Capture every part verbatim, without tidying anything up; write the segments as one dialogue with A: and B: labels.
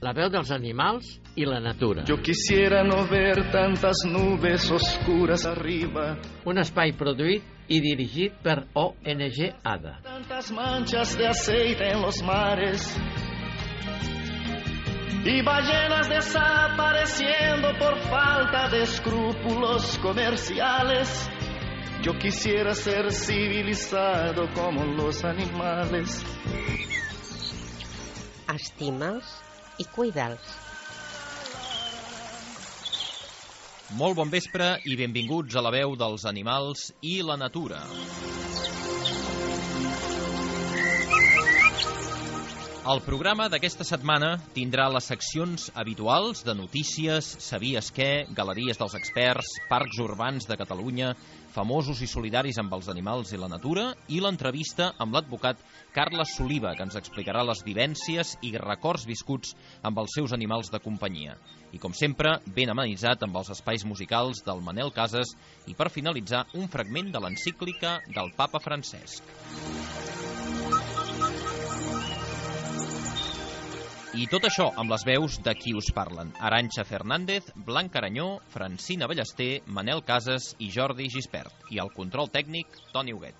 A: La veu dels animals i la natura.
B: Yo quisiera no ver tantas nubes oscuras arriba.
A: Un espai produït i dirigit per O N G ADA.
B: Tantas manchas de aceite en los mares. Y ballenas desapareciendo por falta de escrúpulos comerciales. Yo quisiera ser civilizado como los animales.
C: Estima'ls i cuida'ls.
D: Molt bon vespre i benvinguts a la veu dels animals i la natura. El programa d'aquesta setmana tindrà les seccions habituals de notícies, sabies què, galeries dels experts, parcs urbans de Catalunya, famosos i solidaris amb els animals i la natura, i l'entrevista amb l'advocat Carles Soliva, que ens explicarà les vivències i records viscuts amb els seus animals de companyia. I com sempre, ben amenitzat amb els espais musicals del Manel Casas i per finalitzar un fragment de l'encíclica del Papa Francesc. I tot això amb les veus de qui us parlen. Arantxa Fernández, Blanc Aranyó, Francina Ballester, Manel Casas i Jordi Gispert. I el control tècnic, Toni Huguet.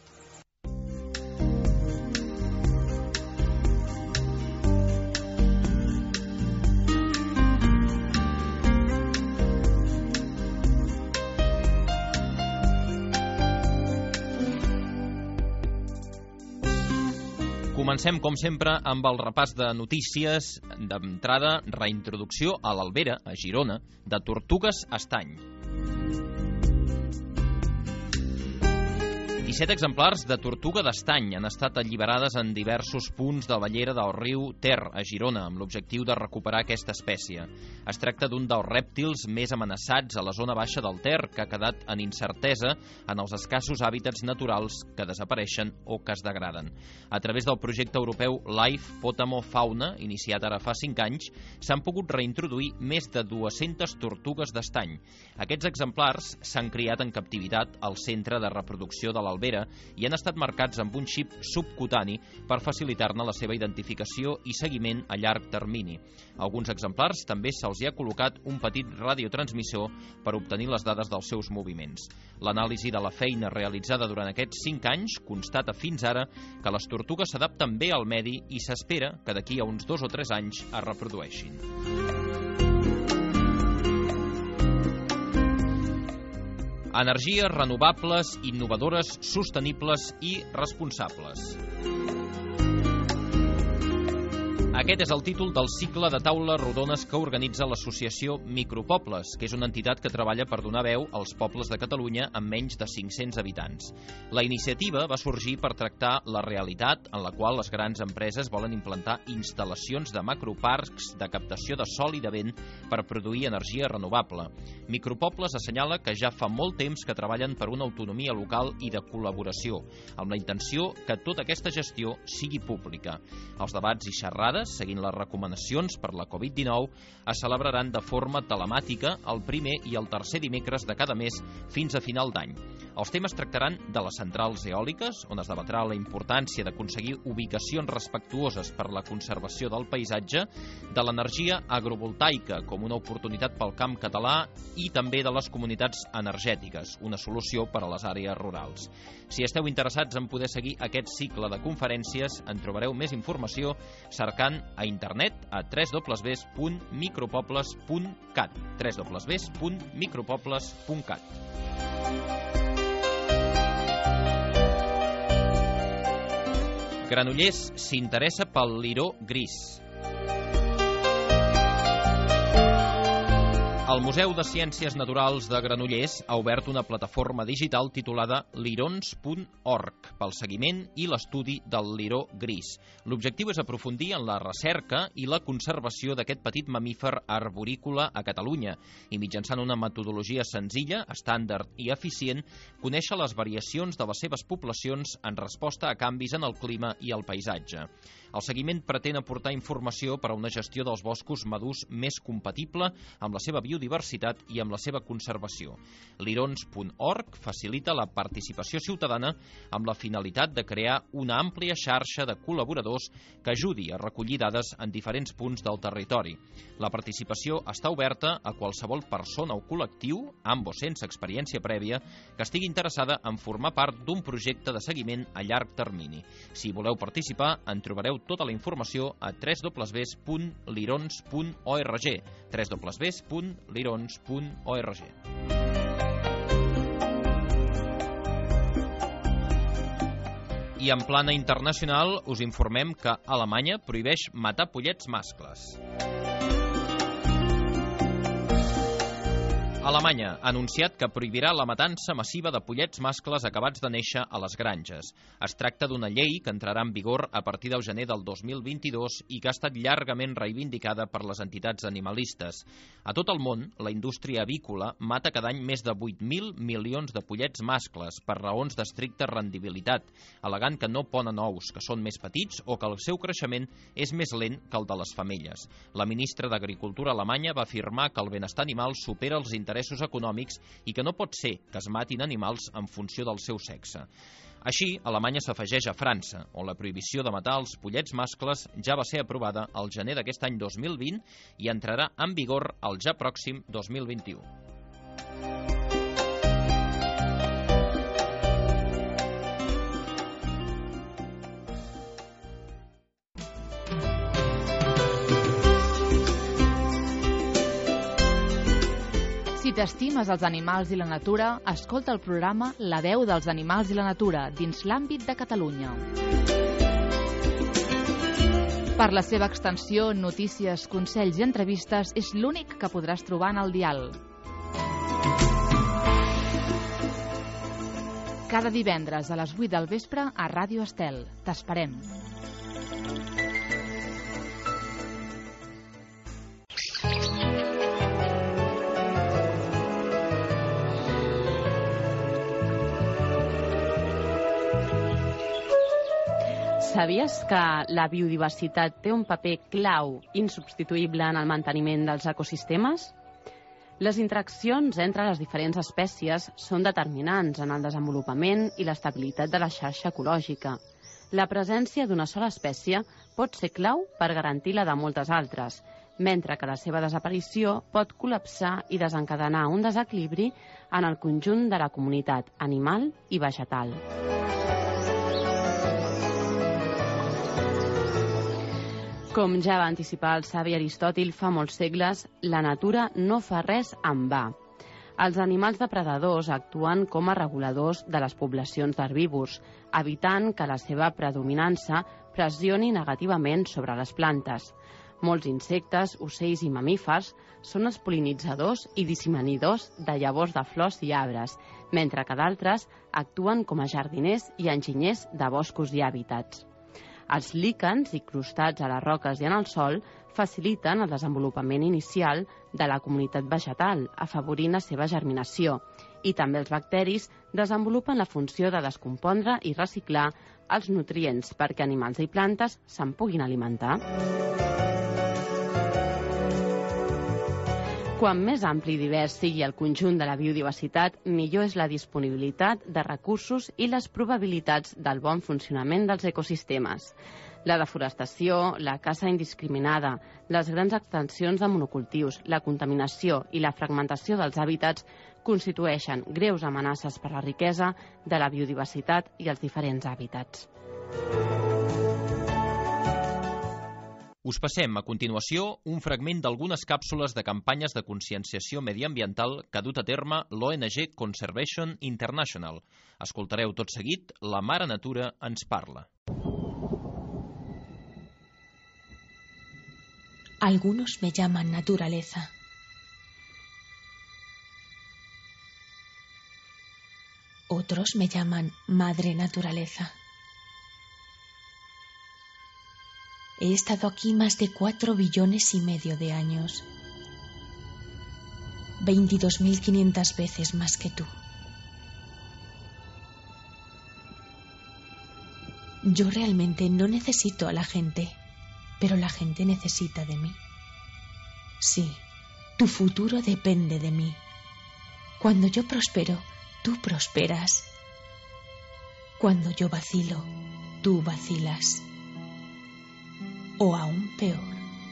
D: Comencem, com sempre, amb el repàs de notícies. D'entrada, reintroducció a l'Albera, a Girona, de tortugues estany. disset exemplars de tortuga d'estany han estat alliberades en diversos punts de la ballera del riu Ter, a Girona, amb l'objectiu de recuperar aquesta espècie. Es tracta d'un dels rèptils més amenaçats a la zona baixa del Ter, que ha quedat en incertesa en els escassos hàbitats naturals que desapareixen o que es degraden. A través del projecte europeu Life Potamo Fauna, iniciat ara fa cinc anys, s'han pogut reintroduir més de dues-centes tortugues d'estany. Aquests exemplars s'han criat en captivitat al centre de reproducció de l'Albera i han estat marcats amb un xip subcutani per facilitar-ne la seva identificació i seguiment a llarg termini. A alguns exemplars també se'ls hi ha col·locat un petit radiotransmissor per obtenir les dades dels seus moviments. L'anàlisi de la feina realitzada durant aquests cinc anys constata fins ara que les tortugues s'adapten bé al medi i s'espera que d'aquí a uns dos o tres anys es reprodueixin. Energies renovables, innovadores, sostenibles i responsables. Aquest és el títol del cicle de taules rodones que organitza l'associació Micropobles, que és una entitat que treballa per donar veu als pobles de Catalunya amb menys de cinc-cents habitants. La iniciativa va sorgir per tractar la realitat en la qual les grans empreses volen implantar instal·lacions de macroparcs de captació de sol i de vent per produir energia renovable. Micropobles assenyala que ja fa molt temps que treballen per una autonomia local i de col·laboració, amb la intenció que tota aquesta gestió sigui pública. Els debats i xerrades, seguint les recomanacions per la covid dinou, es celebraran de forma telemàtica el primer i el tercer dimecres de cada mes fins a final d'any. Els temes tractaran de les centrals eòliques, on es debatrà la importància d'aconseguir ubicacions respectuoses per la conservació del paisatge, de l'energia agrovoltaica com una oportunitat pel camp català i també de les comunitats energètiques, una solució per a les àrees rurals. Si esteu interessats en poder seguir aquest cicle de conferències, en trobareu més informació cercant a internet a w w w punt micropobles punt cat w w w punt micropobles punt cat. Granollers s'interessa pel liró gris. El Museu de Ciències Naturals de Granollers ha obert una plataforma digital titulada lirons punt org pel seguiment i l'estudi del liró gris. L'objectiu és aprofundir en la recerca i la conservació d'aquest petit mamífer arborícola a Catalunya i mitjançant una metodologia senzilla, estàndard i eficient, conèixer les variacions de les seves poblacions en resposta a canvis en el clima i el paisatge. El seguiment pretén aportar informació per a una gestió dels boscos madurs més compatible amb la seva biodiversitat i amb la seva conservació. Lirons punt org facilita la participació ciutadana amb la finalitat de crear una àmplia xarxa de col·laboradors que ajudi a recollir dades en diferents punts del territori. La participació està oberta a qualsevol persona o col·lectiu, amb o sense experiència prèvia, que estigui interessada en formar part d'un projecte de seguiment a llarg termini. Si voleu participar, en trobareu tota la informació a w w w punt lirons punt org w w w punt lirons punt org. I en plana internacional us informem que Alemanya prohibeix matar pollets mascles. Alemanya ha anunciat que prohibirà la matança massiva de pollets mascles acabats de néixer a les granges. Es tracta d'una llei que entrarà en vigor a partir del gener del dos mil vint-i-dos i que ha estat llargament reivindicada per les entitats animalistes. A tot el món, la indústria avícola mata cada any més de vuit mil milions de pollets mascles per raons d'estricta rendibilitat, al·legant que no ponen ous, que són més petits o que el seu creixement és més lent que el de les femelles. La ministra d'Agricultura alemanya va afirmar que el benestar animal supera els interessos interessos econòmics i que no pot ser que es matin animals en funció del seu sexe. Així, Alemanya s'afegeix a França, on la prohibició de matar els pollets mascles ja va ser aprovada al gener d'aquest any dos mil vint i entrarà en vigor el ja pròxim dos mil vint-i-u.
E: Si t'estimes els animals i la natura, escolta el programa La veu dels animals i la natura dins l'àmbit de Catalunya. Per la seva extensió, notícies, consells i entrevistes és l'únic que podràs trobar en el dial. Cada divendres a les vuit del vespre a Ràdio Estel. T'esperem.
F: Sabies que la biodiversitat té un paper clau, insubstituïble en el manteniment dels ecosistemes? Les interaccions entre les diferents espècies són determinants en el desenvolupament i l'estabilitat de la xarxa ecològica. La presència d'una sola espècie pot ser clau per garantir la de moltes altres, mentre que la seva desaparició pot col·lapsar i desencadenar un desequilibri en el conjunt de la comunitat animal i vegetal. Com ja va anticipar el savi Aristòtil fa molts segles, la natura no fa res en va. Els animals depredadors actuen com a reguladors de les poblacions d'herbívors, evitant que la seva predominança pressioni negativament sobre les plantes. Molts insectes, ocells i mamífers són els pol·linitzadors i disseminadors de llavors de flors i arbres, mentre que d'altres actuen com a jardiners i enginyers de boscos i hàbitats. Els líquens, incrustats a les roques i en el sòl, faciliten el desenvolupament inicial de la comunitat vegetal, afavorint la seva germinació, i també els bacteris desenvolupen la funció de descompondre i reciclar els nutrients perquè animals i plantes se'n puguin alimentar. Quan més ampli i divers sigui el conjunt de la biodiversitat, millor és la disponibilitat de recursos i les probabilitats del bon funcionament dels ecosistemes. La deforestació, la caça indiscriminada, les grans extensions de monocultius, la contaminació i la fragmentació dels hàbitats constitueixen greus amenaces per a la riquesa de la biodiversitat i els diferents hàbitats.
D: Us passem a continuació un fragment d'algunes càpsules de campanyes de conscienciació mediambiental que ha dut a terme l'O N G Conservation International. Escoltareu tot seguit La Mare Natura ens parla.
G: Algunos me llaman naturaleza. Otros me llaman madre naturaleza. He estado aquí más de cuatro billones y medio de años. veintidós mil quinientas veces más que tú. Yo realmente no necesito a la gente, pero la gente necesita de mí. Sí, tu futuro depende de mí. Cuando yo prospero, tú prosperas. Cuando yo vacilo, tú vacilas. O aún peor.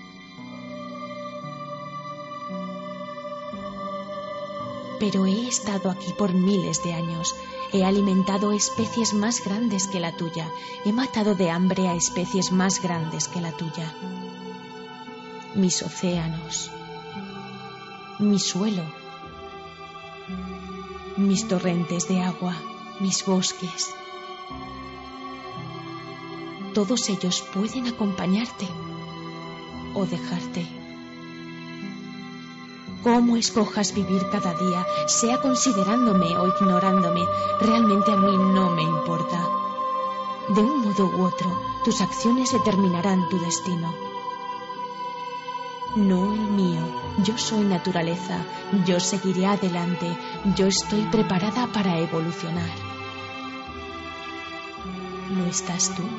G: Pero he estado aquí por miles de años. He alimentado especies más grandes que la tuya. He matado de hambre a especies más grandes que la tuya. Mis océanos, mi suelo, mis torrentes de agua, mis bosques. Todos ellos pueden acompañarte o dejarte. Cómo escojas vivir cada día, sea considerándome o ignorándome, realmente a mí no me importa. De un modo u otro, tus acciones determinarán tu destino. No el mío. Yo soy naturaleza. Yo seguiré adelante. Yo estoy preparada para evolucionar. ¿Lo estás tú?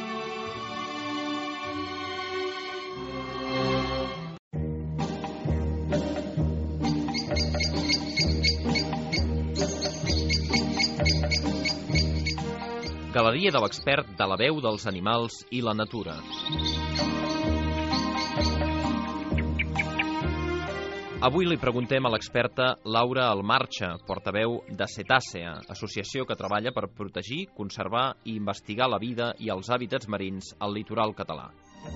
D: Galeria de l'expert de la veu dels animals i la natura. Avui li preguntem a l'experta Laura Almarcha, portaveu de Cetàcea, associació que treballa per protegir, conservar i investigar la vida i els hàbitats marins al litoral català.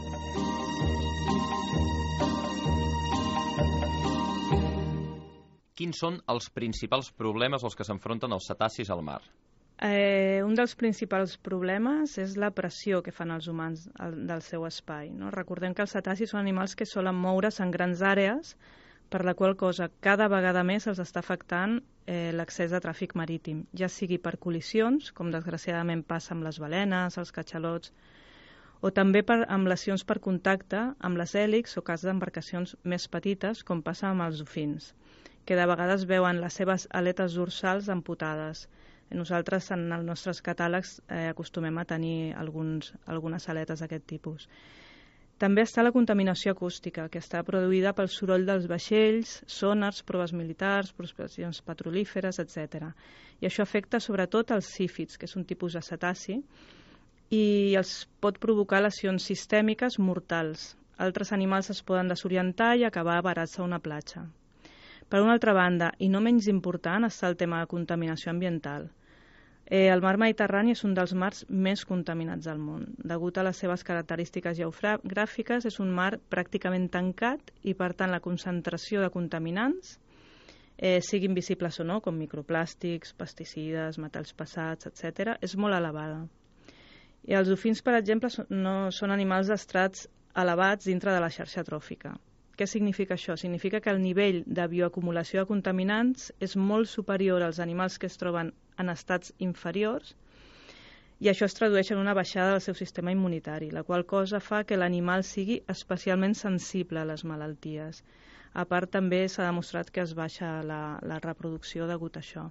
D: Quins són els principals problemes als que s'enfronten els cetacis al mar?
H: Eh, un dels principals problemes és la pressió que fan els humans al, del seu espai. No? Recordem que els cetacis són animals que solen moure's en grans àrees, per la qual cosa cada vegada més els està afectant eh, l'accés de tràfic marítim, ja sigui per col·lisions, com desgraciadament passa amb les balenes, els catxalots, o també per, amb lesions per contacte amb les hèlixs o cas d'embarcacions més petites, com passa amb els dofins, que de vegades veuen les seves aletes dorsals amputades. Nosaltres, en els nostres catàlegs, eh, acostumem a tenir alguns, algunes aletes d'aquest tipus. També està la contaminació acústica, que està produïda pel soroll dels vaixells, sonars, proves militars, prospeccions petrolíferes, etcètera. I això afecta sobretot els sífids, que és un tipus de cetaci, i els pot provocar lesions sistèmiques mortals. Altres animals es poden desorientar i acabar varats a una platja. Per una altra banda, i no menys important, està el tema de contaminació ambiental. Eh, el mar Mediterrani és un dels mars més contaminats del món. Degut a les seves característiques geogràfiques, és un mar pràcticament tancat i, per tant, la concentració de contaminants, eh, siguin visibles o no, com microplàstics, pesticides, metalls pesats, etcètera, és molt elevada. I els dofins, per exemple, no són animals d'estrats elevats dintre de la xarxa tròfica. Què significa això? Significa que el nivell de bioacumulació de contaminants és molt superior als animals que es troben en estats inferiors i això es tradueix en una baixada del seu sistema immunitari, la qual cosa fa que l'animal sigui especialment sensible a les malalties. A part, també s'ha demostrat que es baixa la, la reproducció degut a això.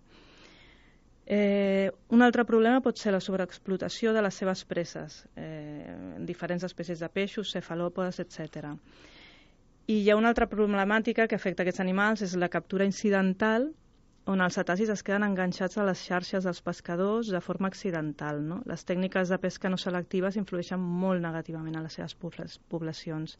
H: Eh, un altre problema pot ser la sobreexplotació de les seves preses, eh, diferents espècies de peixos, cefalòpodes, etcètera. I hi ha una altra problemàtica que afecta aquests animals, és la captura incidental, on els cetacis es queden enganxats a les xarxes dels pescadors de forma accidental. No? Les tècniques de pesca no selectives influeixen molt negativament a les seves poblacions.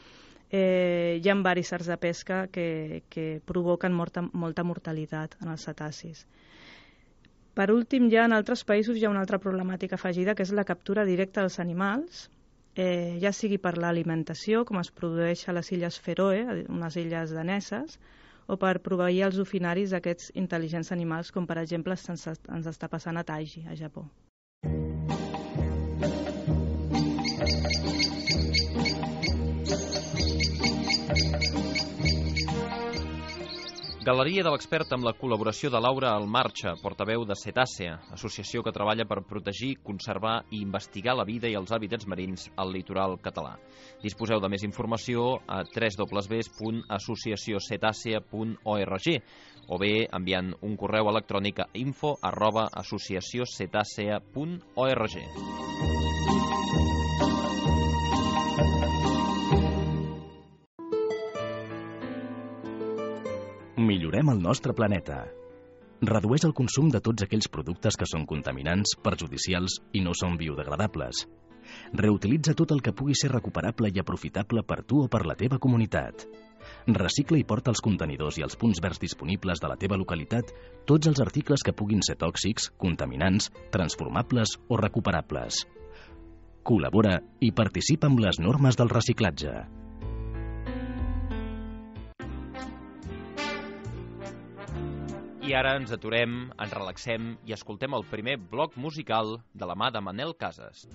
H: Eh, hi ha diversos arts de pesca que, que provoquen morta, molta mortalitat en els cetacis. Per últim, ja en altres països hi ha una altra problemàtica afegida, que és la captura directa dels animals, Eh, ja sigui per l'alimentació, com es produeix a les illes Feroe, unes illes daneses, o per proveir els ofinaris d'aquests intel·ligents animals, com per exemple ens, ens està passant a Taiji, a Japó.
D: Galeria de l'expert amb la col·laboració de Laura Almarcha, portaveu de Cetàcea, associació que treballa per protegir, conservar i investigar la vida i els hàbitats marins al litoral català. Disposeu de més informació a w w w punt associació cetàcea punt org o bé enviant un correu electrònic a info arroba associació cetàcea punt org.
I: Millorem el nostre planeta. Redueix el consum de tots aquells productes que són contaminants, perjudicials i no són biodegradables. Reutilitza tot el que pugui ser recuperable i aprofitable per tu o per la teva comunitat. Recicla i porta als contenidors i als punts verds disponibles de la teva localitat tots els articles que puguin ser tòxics, contaminants, transformables o recuperables. Col·labora i participa amb les normes del reciclatge.
D: I ara ens aturem, ens relaxem i escoltem el primer bloc musical de la mà de Manel Casas.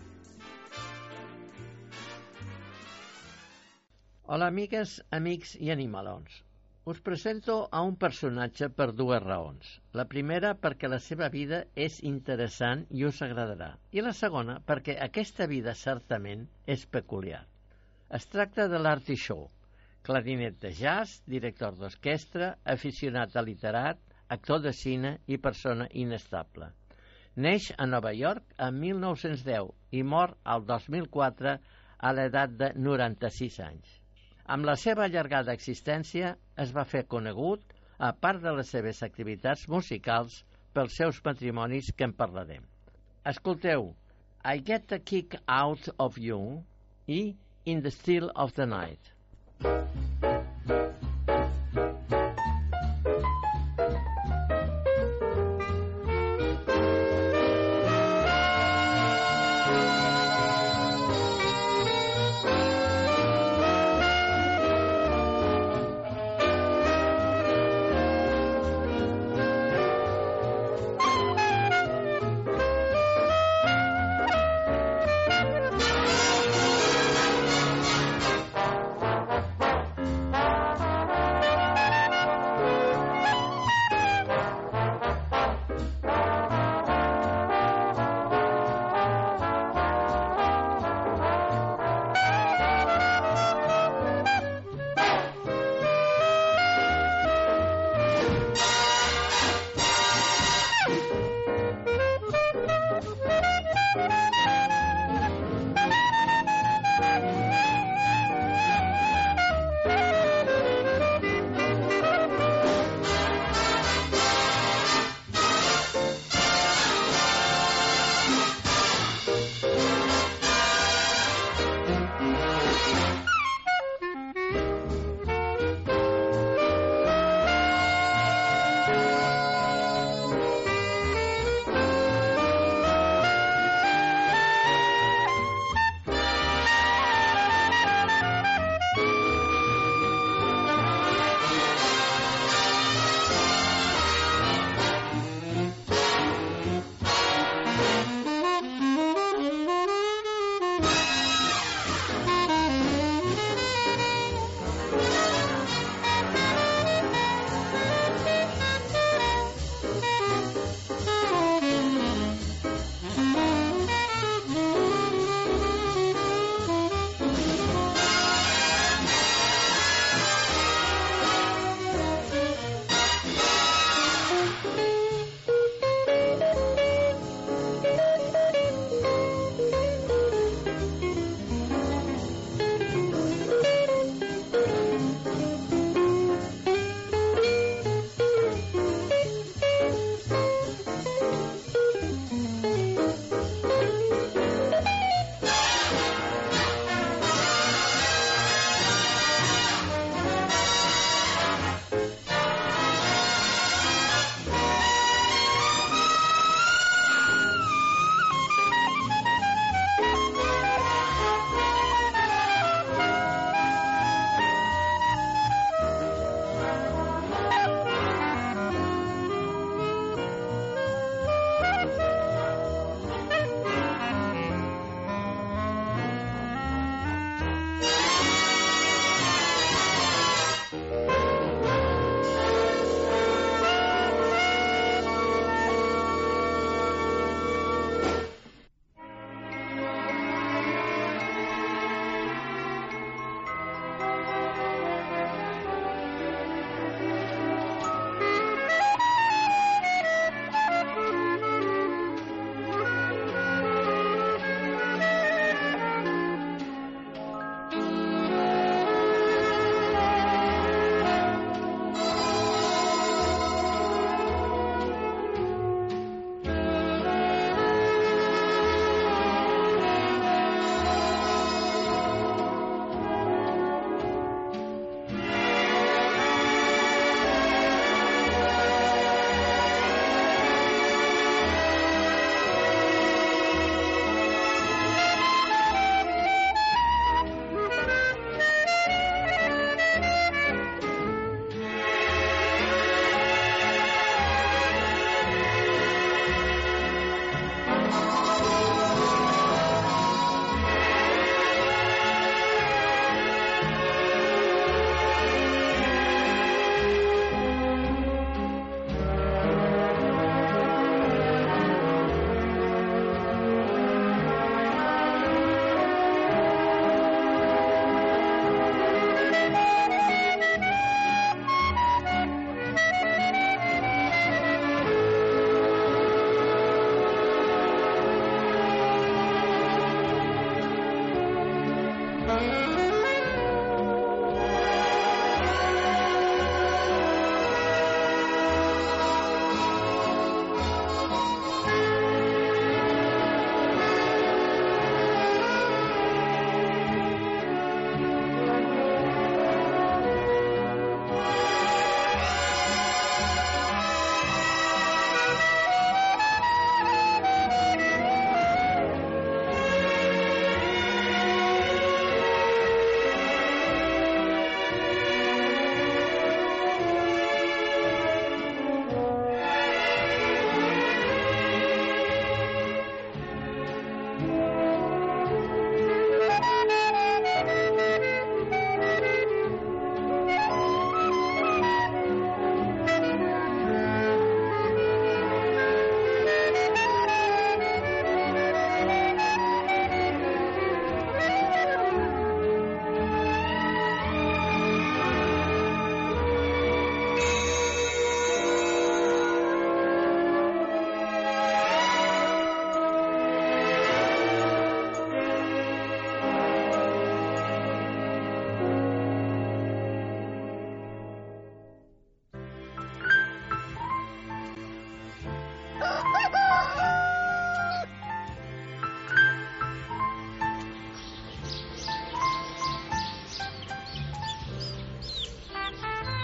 A: Hola, amigues, amics i animalons. Us presento a un personatge per dues raons. La primera, perquè la seva vida és interessant i us agradarà. I la segona, perquè aquesta vida certament és peculiar. Es tracta de l'Artie Shaw, clarinet de jazz, director d'orquestra, aficionat a literat, actor de cine i persona inestable. Neix a Nova York en mil nou-cents deu i mor al dos mil quatre a l'edat de noranta-sis anys. Amb la seva allargada existència es va fer conegut, a part de les seves activitats musicals, pels seus matrimonis que en parlarem. Escolteu I Get a Kick Out of You i In the Still of the Night.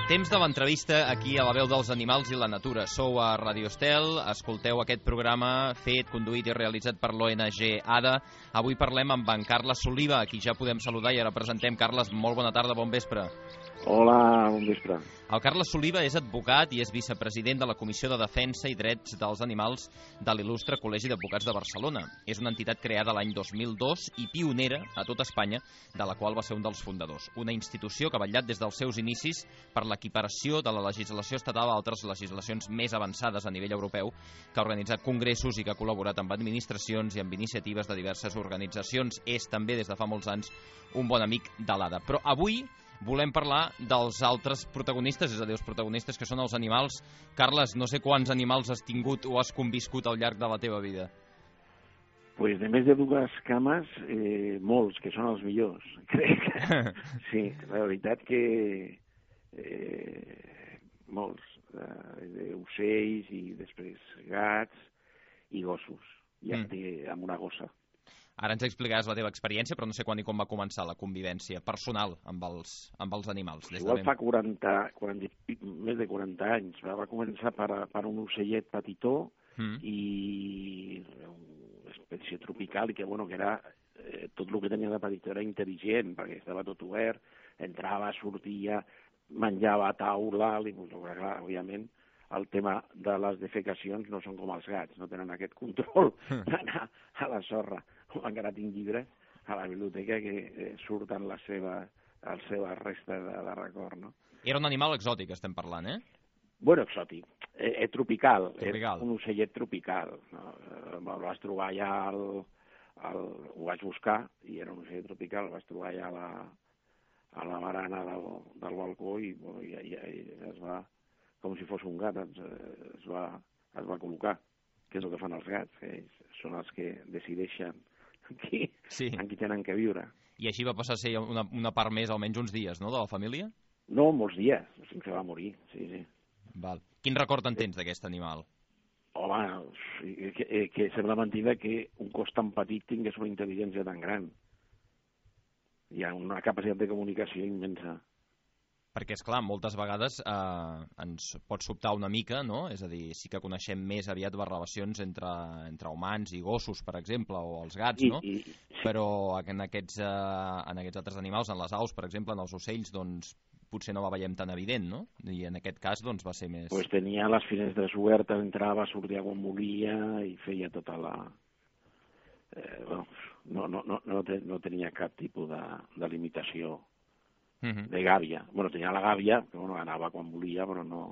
D: Temps de l'entrevista aquí a La Veu dels Animals i la Natura. Sou a Radio Estel, escolteu aquest programa fet, conduït i realitzat per l'O N G A D A. Avui parlem amb en Carles Soliva, a qui ja podem saludar i ara presentem. Carles, molt bona tarda, bon vespre.
J: Hola, bon vespre.
D: El Carles Soliva és advocat i és vicepresident de la Comissió de Defensa i Drets dels Animals de l'Il·lustre Col·legi d'Advocats de Barcelona. És una entitat creada l'any dos mil dos i pionera a tot Espanya, de la qual va ser un dels fundadors. Una institució que ha vetllat des dels seus inicis per l'equiparació de la legislació estatal a altres legislacions més avançades a nivell europeu, que ha organitzat congressos i que ha col·laborat amb administracions i amb iniciatives de diverses organitzacions. És també, des de fa molts anys, un bon amic de l'A D A. Però avui volem parlar dels altres protagonistes, és a dir, els protagonistes que són els animals. Carles, no sé quants animals has tingut o has conviscut al llarg de la teva vida.
J: Pues de més de dues cames, eh, molts, que són els millors, crec. Sí, la veritat que eh, molts, eh, ocells i després gats i gossos, i mm. amb una gossa.
D: Ara ens explicaràs la teva experiència, però no sé quan i com va començar la convivència personal amb els, amb els animals. Des
J: Igual de fa quaranta, quaranta, més de quaranta anys. Va, va començar per, per un ocellet petitó mm. i una espècie tropical, i que, bueno, que era eh, tot el que tenia de petit era intel·ligent, perquè estava tot obert, entrava, sortia, menjava a taula, i, clar, òbviament, el tema de les defecacions no són com els gats, no tenen aquest control d'anar a la sorra. Encara tinc llibres a la biblioteca que eh, surten la seva, la seva resta de, de record, no?
D: Era un animal exòtic, estem parlant, eh?
J: Bueno, exòtic. Eh, eh, tropical.
D: tropical.
J: Un ocellet tropical. No? Eh, el vas trobar allà, al, al, ho vaig buscar, i era un ocellet tropical, el vaig trobar allà a la, a la barana del, del balcó i, bueno, i, i, i es va, com si fos un gat, es, es, va, es va col·locar, que és el que fan els gats, que són els que decideixen qui, sí. en qui tenen que viure.
D: I així va passar a ser una, una part més, almenys uns dies, no?, de la família?
J: No, molts dies, fins que va morir, sí, sí.
D: Val. Quin record en tens d'aquest animal?
J: Home, que, que sembla mentida que un cos tan petit tingués una intel·ligència tan gran. Hi ha una capacitat de comunicació immensa.
D: Perquè, és clar, moltes vegades eh, ens pot sobtar una mica, no? És a dir, sí que coneixem més aviat les relacions entre, entre humans i gossos, per exemple, o els gats, no? I, i, sí. Però en aquests, eh, en aquests altres animals, en les aus, per exemple, en els ocells, doncs potser no la veiem tan evident, no? I en aquest cas, doncs, va ser més...
J: Pues tenia les finestres obertes, entrava, sortia quan volia i feia tota la... Eh, bueno, no, no, no, no, te, no tenia cap tipus de, de limitació. Uh-huh. De gàbia. Bueno, tenia la gàbia, que bueno, anava quan volia, però no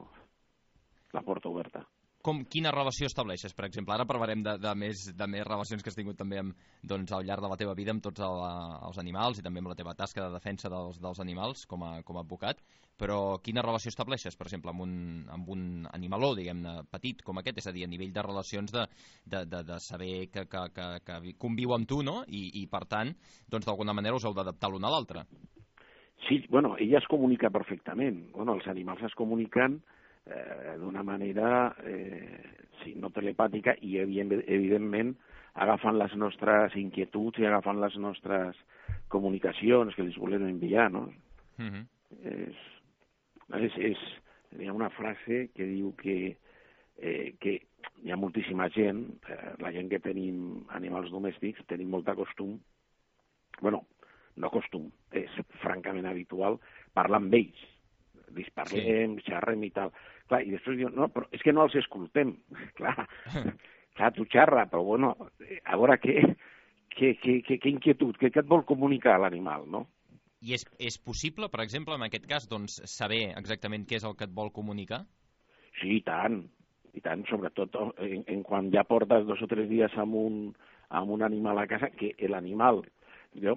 J: la porta oberta.
D: Com, quina relació estableixes, per exemple? Ara parlarem de, de, més, de més relacions que has tingut també amb, doncs, al llarg de la teva vida amb tots el, els animals i també amb la teva tasca de defensa dels, dels animals com a, com a advocat, però quina relació estableixes, per exemple, amb un, amb un animaló, diguem-ne, petit com aquest, és a dir, a nivell de relacions de, de, de, de saber que, que, que, que conviu amb tu, no? I, i per tant, doncs, d'alguna manera us heu d'adaptar l'un a l'altre.
J: Sí, bueno, ella es comunica perfectament. Bueno, els animals es comuniquen eh, d'una manera, eh, sí, no telepàtica, i evidentment agafant les nostres inquietuds i agafant les nostres comunicacions que els volem enviar, no? Uh-huh. és, és, és, hi ha una frase que diu que, eh, que hi ha moltíssima gent, eh, la gent que tenim animals domèstics, tenim molt de costum, bueno, no costum, és francament habitual parlar amb ells, disparlem, sí. xerrem i tal. Clar, i després diuen, no, però és que no els escoltem. Clar, clar, tu xerra, però bueno, a veure què, què, què, què, què inquietud, què, què et vol comunicar l'animal, no?
D: I és, és possible, per exemple, en aquest cas, doncs, saber exactament què és el que et vol comunicar?
J: Sí, i tant, i tant, sobretot en, en quan ja portes dos o tres dies amb un, amb un animal a casa, que l'animal... Jo,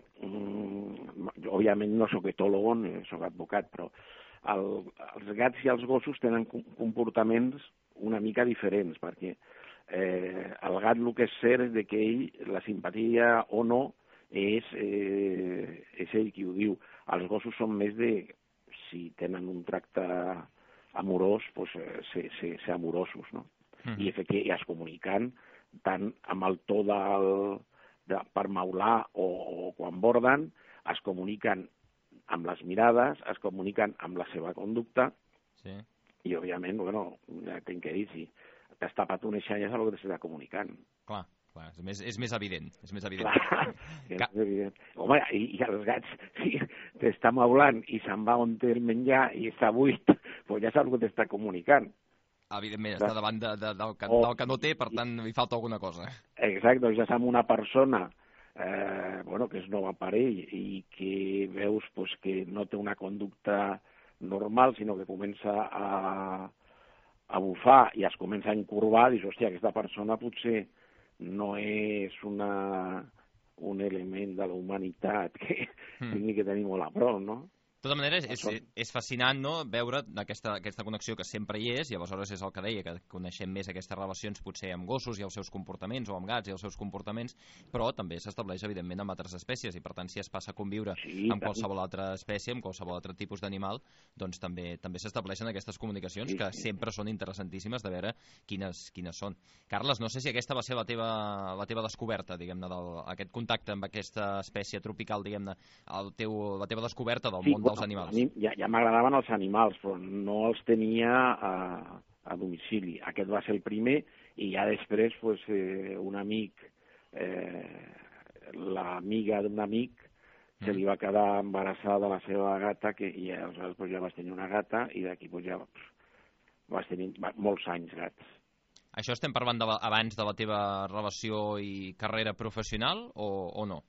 J: mm, jo, òbviament, no soc etòlogo, soc advocat, però el, els gats i els gossos tenen comportaments una mica diferents, perquè eh, el gat el que és cert és de que ell, la simpatia o no, és, eh, és ell qui ho diu. Els gossos són més de, si tenen un tracte amorós, doncs, ser, ser, ser amorosos, no? Mm. I que es comuniquen tant amb el to del... De, per maular o, o quan borden, es comuniquen amb les mirades, es comuniquen amb la seva conducta
D: Sí.
J: I, òbviament, bueno, ja tinc que dir, si t'has tapat un eixany és el que t'està comunicant.
D: Clar, clar, és més, és més evident. És més evident.
J: Clar, és Ca... evident. Home, i, i els gats, si t'està maulant i se'n va on té el menjar i està buit, doncs ja saps el que t'està comunicant.
D: Evidentment, està davant de, de, del, que,
J: o,
D: del que no té, per tant, li falta alguna cosa.
J: Exacte, ja som una persona eh, bueno, que és nova per ell i que veus pues, que no té una conducta normal, sinó que comença a, a bufar i es comença a encorbar, dius, hòstia, aquesta persona potser no és una, un element de la humanitat que mm. tingui que tenir molt a prop, no?
D: De tota manera, és, és, és fascinant, no?, veure aquesta, aquesta connexió que sempre hi és, i aleshores és el que deia, que coneixem més aquestes relacions potser amb gossos i els seus comportaments, o amb gats i els seus comportaments, però també s'estableix, evidentment, amb altres espècies, i per tant, si es passa a conviure sí, amb qualsevol altra espècie, amb qualsevol altre tipus d'animal, doncs també també s'estableixen aquestes comunicacions sí, que sí. sempre són interessantíssimes de veure quines, quines són. Carles, no sé si aquesta va ser la teva, la teva descoberta, diguem-ne, aquest contacte amb aquesta espècie tropical, diguem-ne, el teu, la teva descoberta del sí, món dels animals.
J: A mi ja, ja m'agradaven els animals, però no els tenia a, a domicili. Aquest va ser el primer, i ja després pues, eh, un amic, eh, l'amiga d'un amic, mm. se li va quedar embarassada de la seva gata, que i aleshores pues, ja vas tenir una gata, i d'aquí pues, ja vas tenir molts anys gats.
D: Això estem parlant de, abans de la teva relació i carrera professional, o, o no?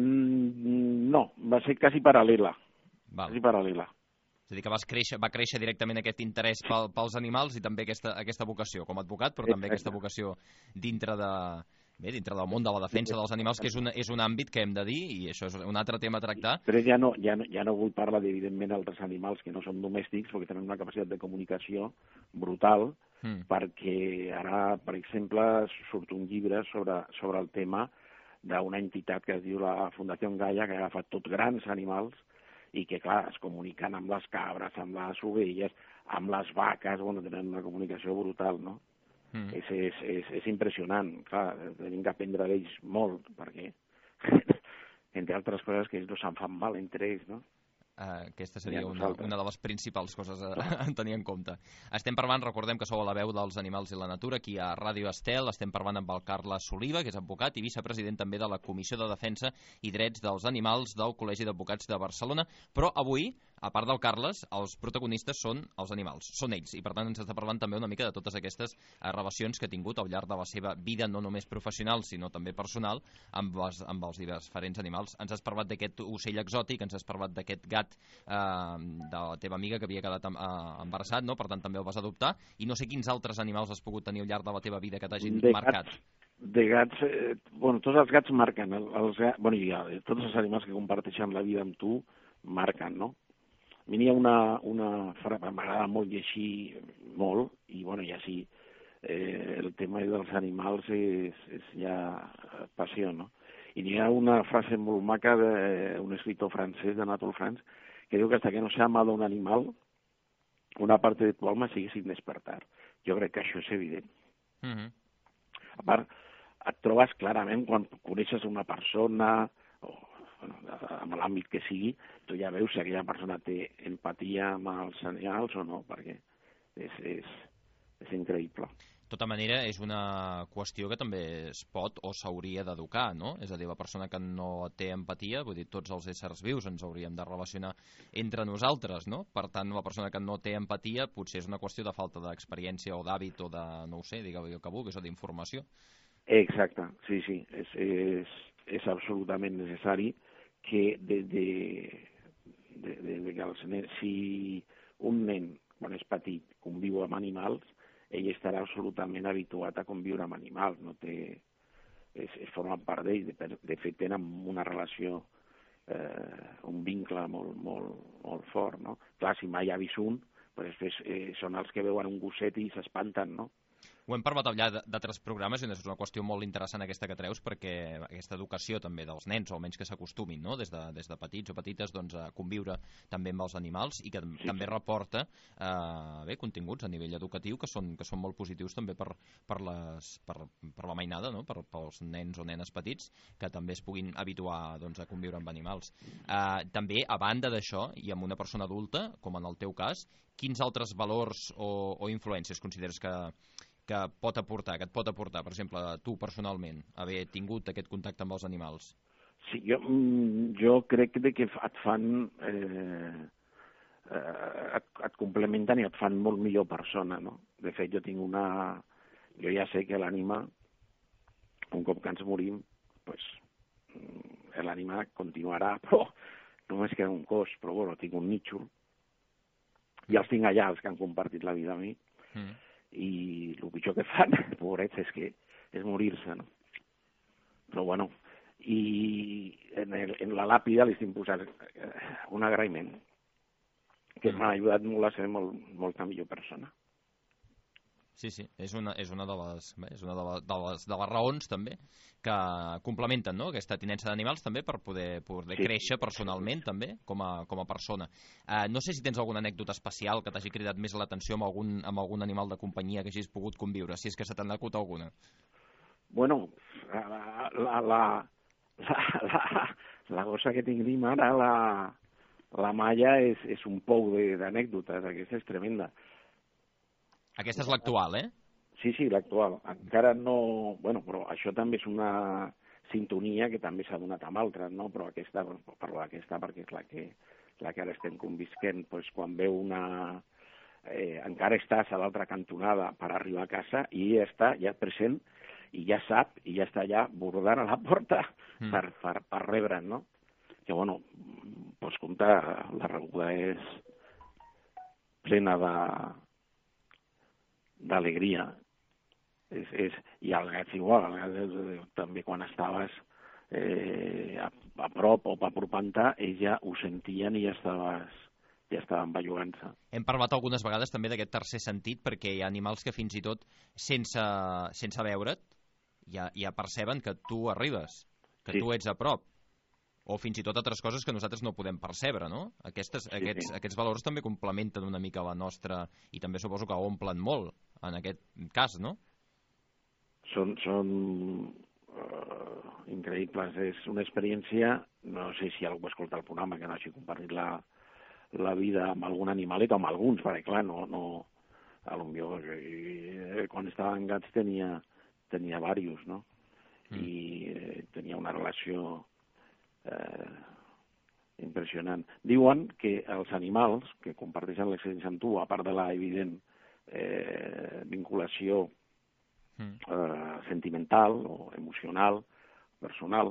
J: Mm, no, va ser quasi paral·lela.
D: Val.
J: Quasi paral·lela.
D: És a dir, que vas créixer, va créixer directament aquest interès pel, pels animals i també aquesta, aquesta vocació com a advocat, però també Exacte. aquesta vocació dintre de... Bé, dintre del món de la defensa dels animals, que és un, és un àmbit que hem de dir, i això és un altre tema a tractar.
J: Però ja no, ja no, ja no vull parlar, evidentment, d'altres animals que no són domèstics, perquè tenen una capacitat de comunicació brutal, mm. perquè ara, per exemple, surt un llibre sobre, sobre el tema d'una entitat que es diu la Fundació Gaia, que ha agafat tots grans animals, i que, clar, es comuniquen amb les cabres, amb les ovelles, amb les vaques, bueno, tenen una comunicació brutal, no? Mm. És, és, és, és impressionant, clar, tenim que aprendre d'ells molt, perquè, entre altres coses, que ells no se'n fan mal entre ells, no?
D: Uh, aquesta seria una, una de les principals coses a, a tenir en compte. Estem parlant, recordem que sou a la veu dels animals i la natura, aquí a Ràdio Estel, estem parlant amb el Carles Soliva, que és advocat i vicepresident també de la Comissió de Defensa i Drets dels Animals del Col·legi d'Advocats de Barcelona, però avui, a part del Carles, els protagonistes són els animals, són ells, i per tant ens està parlant també una mica de totes aquestes uh, relacions que ha tingut al llarg de la seva vida, no només professional, sinó també personal, amb els, amb els diferents animals. Ens has parlat d'aquest ocell exòtic, ens has parlat d'aquest gat Uh, de la teva amiga que havia quedat uh, embarassat, no? Per tant també el vas adoptar, i no sé quins altres animals has pogut tenir al llarg de la teva vida que t'hagin marcat.
J: De gats, eh, bueno, tots els gats marquen, els gats, bueno, ja, tots els animals que comparteixen la vida amb tu marquen, no? A mi n'hi ha una, una frase, m'agrada molt llegir molt, i bueno, ja sí, eh, el tema dels animals és, és ja passió, no? I n'hi ha una frase molt maca d'un escritor francès, de Anatole France, que diu que hasta que no sea amado un animal, una parte de tu alma sigue sin despertar. Jo crec que això és evident. Mm-hmm. A part, et trobes clarament quan coneixes una persona, o bueno, amb l'àmbit que sigui, tu ja veus si aquella persona té empatia amb els animals o no, perquè és, és, és increïble.
D: De tota manera, és una qüestió que també es pot o s'hauria d'educar, no? És a dir, la persona que no té empatia, vull dir, tots els éssers vius ens hauríem de relacionar entre nosaltres, no? Per tant, la persona que no té empatia potser és una qüestió de falta d'experiència o d'hàbit o de, no ho sé, digueu el que vulguis, o d'informació.
J: Exacte, sí, sí, és, és, és absolutament necessari que de, de, de, de, de que els nens, si un nen, quan és petit, conviu amb animals, ell estarà absolutament habituat a conviure amb animals, no té, és, és forma part d'ell, de, de fet tenen una relació, eh, un vincle molt, molt, molt fort, no? Clar, si mai ha vist un, pues després eh, són els que veuen un gosset i s'espanten, no?
D: Ho hem parlat allà d'altres programes i és una qüestió molt interessant aquesta que treus, perquè aquesta educació també dels nens, o almenys que s'acostumin, no? des, de, des de petits o petites doncs, a conviure també amb els animals i que sí, també sí. reporta eh, bé, continguts a nivell educatiu que són, que són molt positius també per, per, les, per, per la mainada, no? per, pels nens o nenes petits, que també es puguin habituar doncs, a conviure amb animals. Eh, també, a banda d'això, i amb una persona adulta, com en el teu cas, quins altres valors o, o influències consideres que que pot aportar, que et pot aportar, per exemple, tu personalment, haver tingut aquest contacte amb els animals?
J: Sí, jo, jo crec que et fan, eh, et, et complementen i et fan molt millor persona, no? De fet, jo tinc una... Jo ja sé que l'ànima, un cop que ens morim, pues, l'ànima continuarà, però només queda un cos, però bueno, tinc un nítxol, i els tinc allà, els que han compartit la vida amb mi, mm. i el pitjor que fan, pobrets, és que és morir-se, no? Però bueno, i en, el, en la làpida li estic posant un agraïment que m'ha ajudat molt a ser molt, molta millor persona.
D: Sí, sí, és una, és una, de, les, bé, és una de, les, de, les, de les raons també que complementen, no?, aquesta tinença d'animals també per poder, poder sí. créixer personalment també com a, com a persona. Uh, no sé si tens alguna anècdota especial que t'hagi cridat més l'atenció amb algun, amb algun animal de companyia que hagis pogut conviure, si és que se t'ha acut alguna.
J: Bueno, la, la, la, la, la, la cosa que tinguem ara, la, la Malla, és, és un pou d'anècdotes, aquesta és tremenda.
D: Aquesta és l'actual, eh?
J: Sí, sí, l'actual. Encara no... Bueno, però això també és una sintonia que també s'ha donat amb altres, no? Però aquesta, parlo d'aquesta perquè és la que, la que ara estem convisquent, doncs quan veu una... Eh, encara estàs a l'altra cantonada per arribar a casa i ja està, ja present, i ja sap, i ja està allà bordant a la porta mm. per, per, per rebre'n, no? Que, bueno, pots comptar, la rebuda és plena de... d'alegria, és, és, i el gat igual, el gat és, també quan estaves eh, a, a prop o apropant-te, ells ja ho sentien i ja estaves, ja estaven bellugant-se.
D: Hem parlat algunes vegades també d'aquest tercer sentit, perquè hi ha animals que fins i tot, sense, sense veure't, ja, ja perceben que tu arribes, que sí. tu ets a prop, o fins i tot altres coses que nosaltres no podem percebre, no? Aquestes, sí, aquests, sí. aquests valors també complementen una mica la nostra, i també suposo que omplen molt, en aquest cas, no?
J: Són, són uh, increïbles. És una experiència, no sé si algú escolta el programa, que no hagi compartit la, la vida amb algun animalet, o amb alguns, perquè clar, no... no a lo millor, jo, quan estava en gats tenia, tenia diversos, no? Mm. I eh, tenia una relació... Eh, impressionant. Diuen que els animals que comparteixen l'experiència amb tu, a part de la evident eh, vinculació eh, sentimental o emocional, personal,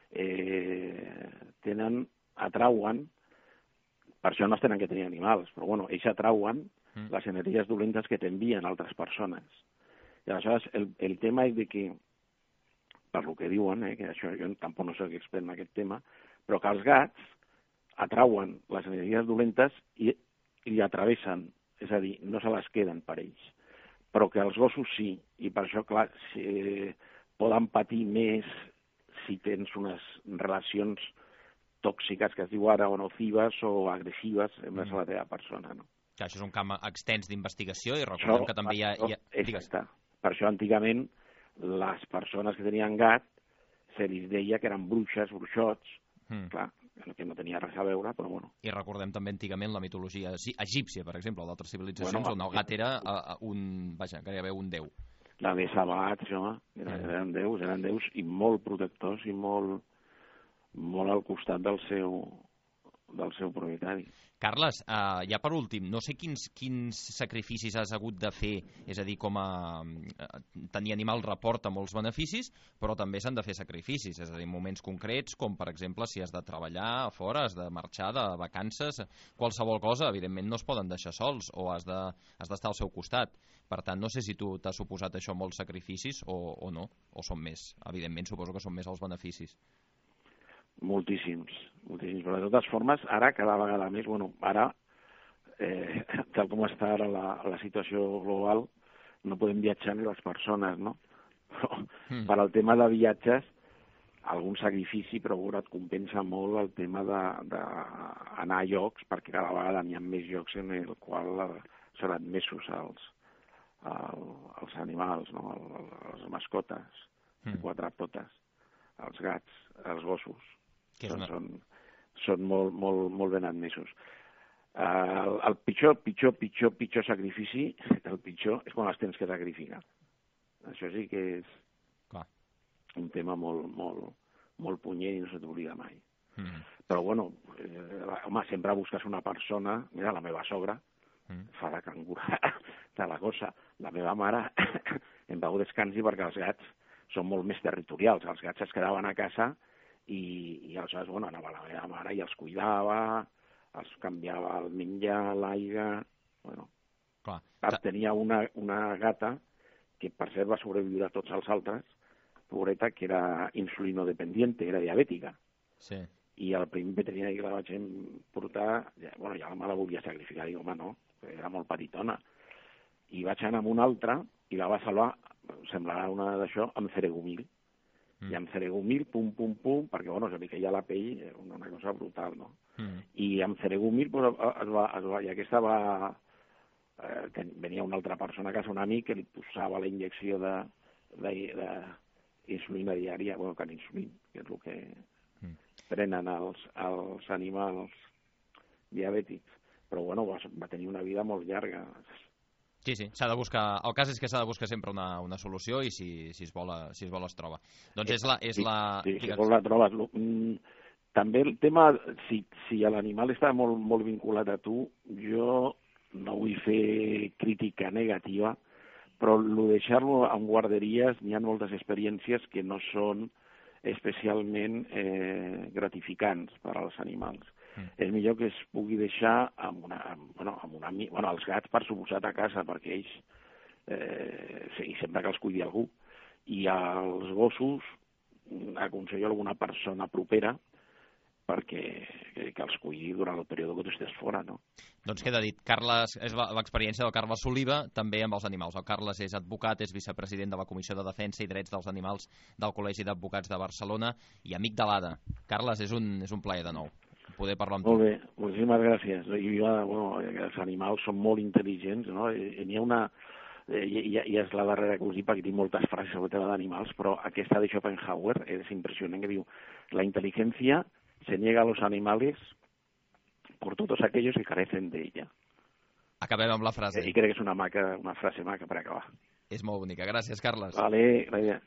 J: eh, tenen, atrauen, per això no es tenen que tenir animals, però bueno, ells atrauen mm. les energies dolentes que t'envien altres persones. I aleshores el, el tema és de que, per lo que diuen, eh, que això jo tampoc no soc expert en aquest tema, però que els gats atrauen les energies dolentes i, i atravessen, és a dir, no se les queden per ells. Però que els gossos sí, i per això, clar, si, eh, poden patir més si tens unes relacions tòxiques que es diu ara, o nocives o agressives envers mm. la teva persona, no?
D: Que això és un camp extens d'investigació i recordem això, que també hi ha... Hi ha...
J: Exacte. Per això antigament les persones que tenien gat se li deia que eren bruixes, bruixots, mm. clar, que no tenia res a veure, però bueno.
D: I recordem també antigament la mitologia egípcia, per exemple, d'altres civilitzacions, bueno, on el gat era uh, un, vaja, gairebé un déu.
J: La de Sabat, home, eren, mm. eren déus, eren déus i molt protectors i molt, molt al costat del seu, del seu propietari.
D: Carles, uh, ja per últim, no sé quins, quins sacrificis has hagut de fer, és a dir, com a uh, tenir animal reporta molts beneficis, però també s'han de fer sacrificis, és a dir, moments concrets, com per exemple si has de treballar a fora, has de marxar de vacances, qualsevol cosa, evidentment no es poden deixar sols o has de, has d'estar al seu costat. Per tant, no sé si tu t'has suposat això molts sacrificis o, o no, o són més, evidentment suposo que són més els beneficis.
J: Moltíssims, moltíssims, però de totes formes, ara cada vegada més, bueno, ara, eh, tal com està ara la, la situació global, no podem viatjar ni les persones, no? Però
D: Mm.
J: per al tema de viatges, algun sacrifici, però veure, et compensa molt el tema d'anar a llocs, perquè cada vegada n'hi ha més llocs en el qual eh, són admesos els, el, els animals, no? el, les mascotes,
D: Mm.
J: quatre potes, els gats, els gossos.
D: Que és
J: Són,
D: una...
J: són, són molt, molt, molt ben admesos. Uh, el, el pitjor, pitjor, pitjor, pitjor sacrifici, el pitjor, és quan els tens que sacrificar. Això sí que és
D: Clar.
J: un tema molt, molt, molt punyent i no se t'oblida mai.
D: Mm.
J: Però, bueno, eh, home, sempre busques una persona... Mira, la meva sogra
D: Mm.
J: fa de cangura de la cosa. La meva mare em va descansi perquè els gats són molt més territorials. Els gats es quedaven a casa i, i aleshores, bueno, anava la meva mare i els cuidava, els canviava el menjar, l'aigua... Bueno,
D: Clar.
J: tenia una, una gata que, per cert, va sobreviure a tots els altres, pobreta, que era insulinodependiente, era diabètica.
D: Sí.
J: I el primer veterinari que la vaig portar, ja, bueno, ja me la volia sacrificar, dic, home, no, era molt petitona. I vaig anar amb una altra i la va salvar, semblarà una d'això, amb ceregumil. Mm. I amb ceregumil, pum, pum, pum, perquè, bueno, se li queia la pell, una, una cosa brutal, no? Mm. I amb ceregumil, pues, es va, es va, i aquesta va... Eh, ten, venia una altra persona a casa, un amic, que li posava la injecció de, de, de insulina diària, bueno, que insulina, que és el que mm. prenen els, els animals diabètics. Però, bueno, va, va tenir una vida molt llarga.
D: Sí, sí, s'ha de buscar... El cas és que s'ha de buscar sempre una, una solució i si, si, es vol, si es vol es troba. Doncs és la... És
J: sí,
D: la...
J: sí, si es vol la trobes. També el tema, si, si l'animal està molt, molt vinculat a tu, jo no vull fer crítica negativa, però el deixar-lo en guarderies, n'hi ha moltes experiències que no són especialment eh, gratificants per als animals. Mm. És millor que es pugui deixar amb una, amb, bueno, amb una, bueno, els gats, per suposat, a casa, perquè ells, eh, sí, sempre que els cuidi algú. I als gossos aconsello alguna persona propera perquè que, que els cuidi durant el període que tu estés fora, no?
D: Doncs queda dit. Carles, és l'experiència del Carles Oliva, també amb els animals. El Carles és advocat, és vicepresident de la Comissió de Defensa i Drets dels Animals del Col·legi d'Advocats de Barcelona i amic de l'A D A. Carles, és un, és un plaer de nou poder parlar amb tu.
J: Molt bé, moltíssimes gràcies. I, bueno, els animals són molt intel·ligents, no? I n'hi ha una... I, i, i és la darrera que us dic, perquè tinc moltes frases sobre el tema d'animals, però aquesta de Schopenhauer és impressionant, que diu: la intel·ligència se niega a los animales por todos aquellos que carecen de ella.
D: Acabem amb la frase.
J: I crec que és una, maca, una frase maca per acabar.
D: És molt bonica. Gràcies, Carles.
J: Vale, gràcies.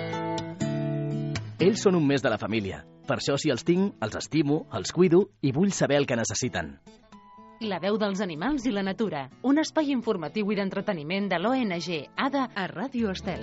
I: Ells són un mes de la família. Per això, si els tinc, els estimo, els cuido i vull saber el que necessiten.
E: La veu dels animals i la natura. Un espai informatiu i d'entreteniment de l'O N G A D A a Ràdio Estel.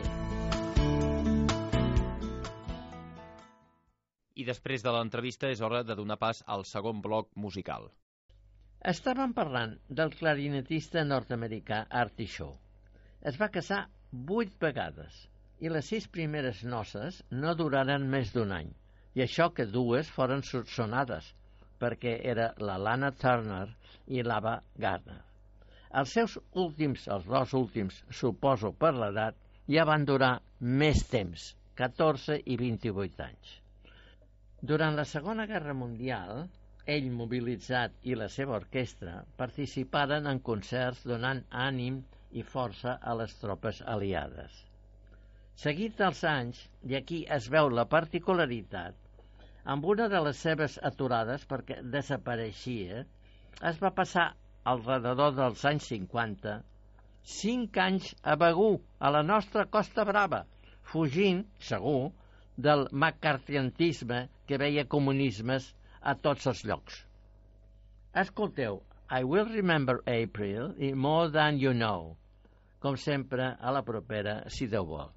D: I després de l'entrevista és hora de donar pas al segon bloc musical.
A: Estàvem parlant del clarinetista nord-americà Artie Shaw. Es va casar vuit vegades i les sis primeres noces no duraren més d'un any. I això que dues foren sonades, perquè era la Lana Turner i l'Ava Gardner. Els seus últims, els dos últims, suposo per l'edat, ja van durar més temps, catorze i vint-i-vuit anys. Durant la Segona Guerra Mundial, ell mobilitzat i la seva orquestra participaren en concerts donant ànim i força a les tropes aliades. Seguit dels anys, i aquí es veu la particularitat, amb una de les seves aturades, perquè desapareixia, es va passar alrededor dels anys cinquanta, cinc anys a Begur, a la nostra Costa Brava, fugint, segur, del maccarthiantisme que veia comunismes a tots els llocs. Escolteu, I Will Remember April i More Than You Know. Com sempre, a la propera, si Déu vol.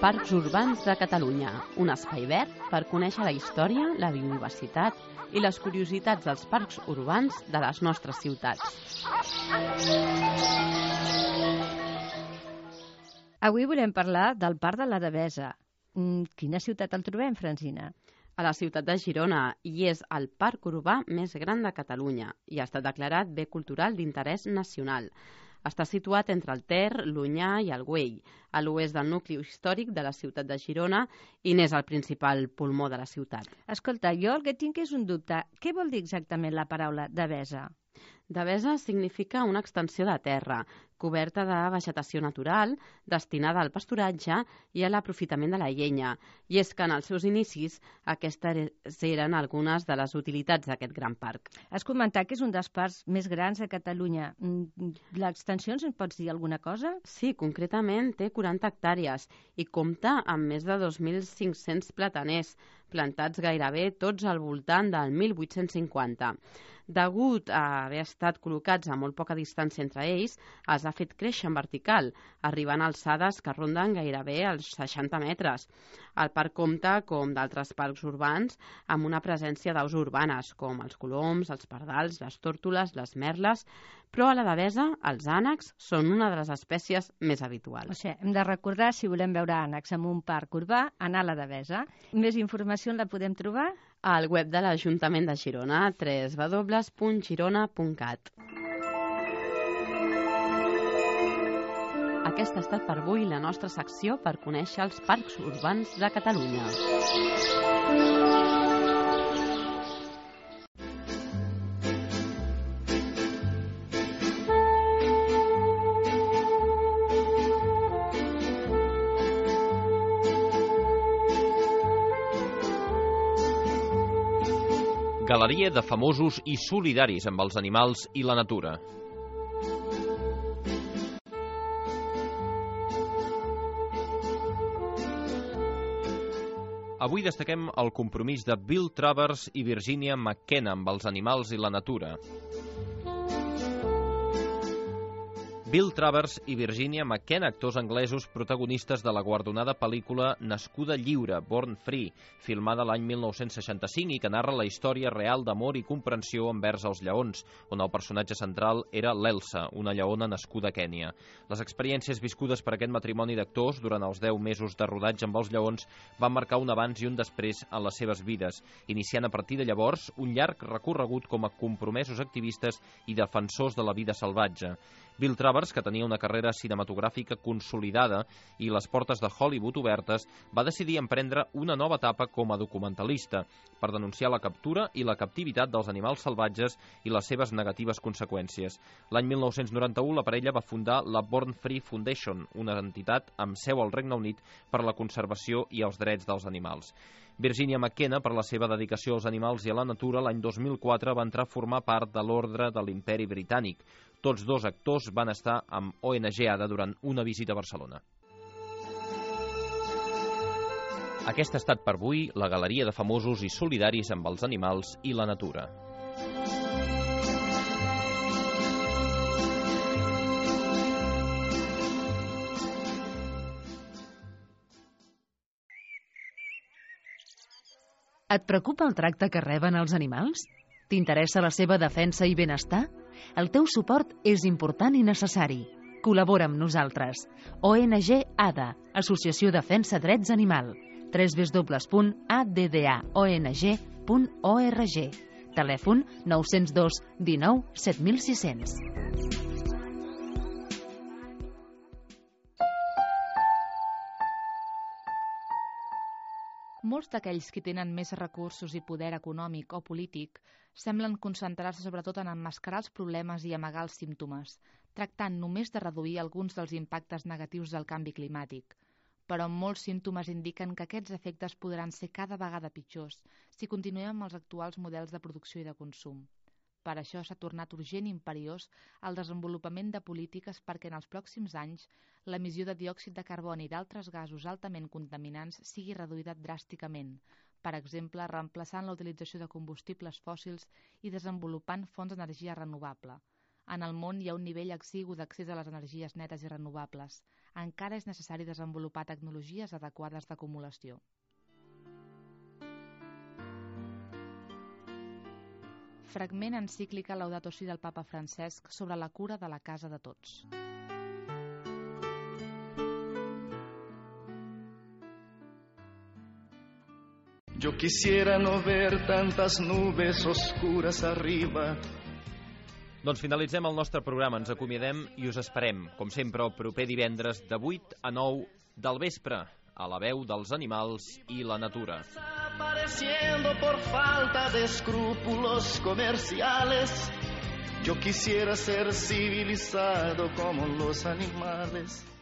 F: Parcs Urbans de Catalunya, un espai verd per conèixer la història, la biodiversitat i les curiositats dels parcs urbans de les nostres ciutats.
K: Avui volem parlar del Parc de la Devesa. Quina ciutat el trobem, Francina?
F: A la ciutat de Girona, i és el parc urbà més gran de Catalunya i ha estat declarat bé cultural d'interès nacional. Està situat entre el Ter, l'Onyar i el Güell, a l'oest del nucli històric de la ciutat de Girona, i n'és el principal pulmó de la ciutat.
K: Escolta, jo el que tinc és un dubte. Què vol dir exactament la paraula devesa?
F: Devesa significa una extensió de terra, coberta de vegetació natural, destinada al pasturatge i a l'aprofitament de la llenya. I és que en els seus inicis aquestes eren algunes de les utilitats d'aquest gran parc.
K: Has comentat que és un dels parcs més grans de Catalunya. L'extensió ens en pots dir alguna cosa?
F: Sí, concretament té quaranta hectàrees i compta amb més de dos mil cinc-cents plataners, plantats gairebé tots al voltant del mil vuit-cents cinquanta. Degut a haver estat col·locats a molt poca distància entre ells, els ha fet créixer en vertical, arribant a alçades que ronden gairebé els seixanta metres. El parc compta, com d'altres parcs urbans, amb una presència d'aus urbanes, com els coloms, els pardals, les tórtoles, les merles, però a la Devesa els ànecs són una de les espècies més habituals.
K: O sigui, hem de recordar, si volem veure ànecs en un parc urbà, anar a la Devesa. Més informació la podem trobar
F: al web de l'Ajuntament de Girona, w w w punt girona punt cat. Aquesta ha estat per avui la nostra secció per conèixer els parcs urbans de Catalunya.
D: Galeria de famosos i solidaris amb els animals i la natura. Avui destaquem el compromís de Bill Travers i Virginia McKenna amb els animals i la natura. Bill Travers i Virginia McKenna, actors anglesos protagonistes de la guardonada pel·lícula Nascuda lliure, Born Free, filmada l'any mil nou-cents seixanta-cinc i que narra la història real d'amor i comprensió envers els lleons, on el personatge central era l'Elsa, una lleona nascuda a Kènia. Les experiències viscudes per aquest matrimoni d'actors durant els deu mesos de rodatge amb els lleons van marcar un abans i un després en les seves vides, iniciant a partir de llavors un llarg recorregut com a compromesos activistes i defensors de la vida salvatge. Bill Travers, que tenia una carrera cinematogràfica consolidada i les portes de Hollywood obertes, va decidir emprendre una nova etapa com a documentalista per denunciar la captura i la captivitat dels animals salvatges i les seves negatives conseqüències. L'any mil nou-cents noranta-u la parella va fundar la Born Free Foundation, una entitat amb seu al Regne Unit per a la conservació i els drets dels animals. Virginia McKenna, per la seva dedicació als animals i a la natura, l'any dos mil quatre va entrar a formar part de l'Ordre de l'Imperi Britànic. Tots dos actors van estar amb O N G A D A durant una visita a Barcelona. Aquesta ha estat per avui la Galeria de famosos i solidaris amb els animals i la natura.
L: Et preocupa el tracte que reben els animals? T'interessa la seva defensa i benestar? El teu suport és important i necessari. Col·labora amb nosaltres. O N G A D A, Associació Defensa Drets Animal. w w w punt a d d a o n g punt org. Telèfon nou zero dos dinou set mil sis-cents.
E: Molts d'aquells que tenen més recursos i poder econòmic o polític semblen concentrar-se sobretot en emmascarar els problemes i amagar els símptomes, tractant només de reduir alguns dels impactes negatius del canvi climàtic. Però molts símptomes indiquen que aquests efectes podran ser cada vegada pitjors si continuem amb els actuals models de producció i de consum. Per això s'ha tornat urgent i imperiós el desenvolupament de polítiques perquè en els pròxims anys l'emissió de diòxid de carboni i d'altres gasos altament contaminants sigui reduïda dràsticament, per exemple, reemplaçant la utilització de combustibles fòssils i desenvolupant fonts d'energia renovable. En el món hi ha un nivell exigu d'accés a les energies netes i renovables. Encara és necessari desenvolupar tecnologies adequades d'acumulació. Fragment encíclica Laudato Si del papa Francesc sobre la cura de la casa de tots.
B: Yo quisiera no ver tantas nubes oscuras arriba.
D: Doncs finalitzem el nostre programa, ens acomiadem i us esperem, com sempre, el proper divendres de vuit a nou del vespre, a la veu dels animals i la natura.
B: Desapareciendo por falta de escrúpulos comerciales. Yo quisiera ser civilizado como los animales.